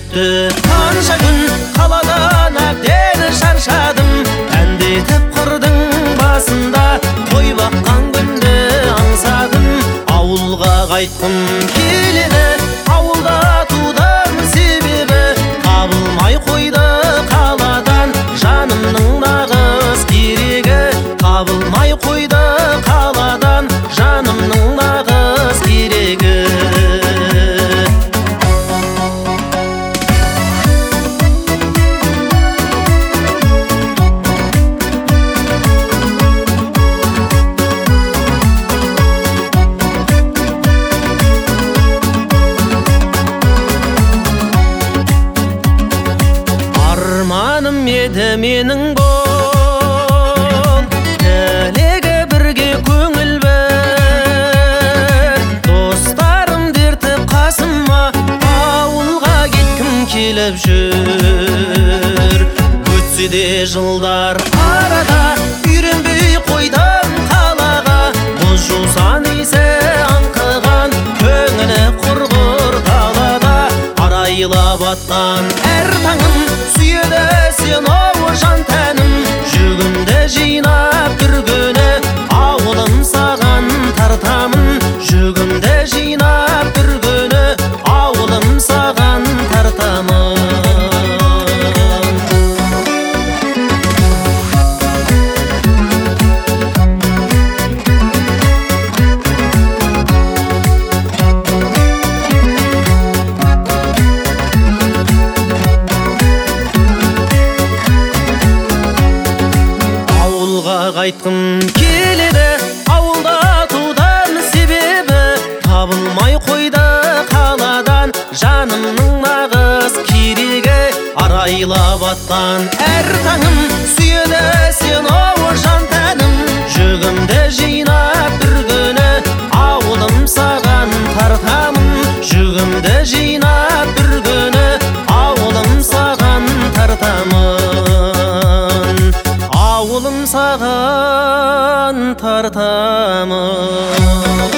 өтті қанша күн, қаладан әбден шаршадым. Әндетіп қырдың басында қой баққан күнді аңсадым. Ауылға қайтқым келеді, ауылда тудым себебі табылмай қойды қаладан жанымның нағыз керегі. Табылмай қойды қаладан жанымның нағыз керегі. Арманым еді менің бұл, тілегі бірге көңіл бір. Достарым дертіп қасыма, ауылға кеткім келіп жүр. Өтсе де жылдар арада, үйренбей қойдым қалаға. Мұз жусан иісі аңқыған, көңілі құрғыр далада. Арайлап атқан әр таңым, сүйеді сен ау жан тәнім. Жүгімді жинап бір күні, ауылым саған тартамын. Жүгімді жинап бір күні, ауылым саған тартамын. Қайтқым келеді, ауылда тудым себебі табылмай қойды қаладан жанымның нағыз керегі. Арайлап атқан әр таңым, сүйеді сен ау жан тәнім. Жүгімді жинап бір күні, ауылым саған тартамын. Жүгімді жинап бір күні, ауылым саған тартамын. Ауылым саған тартамын.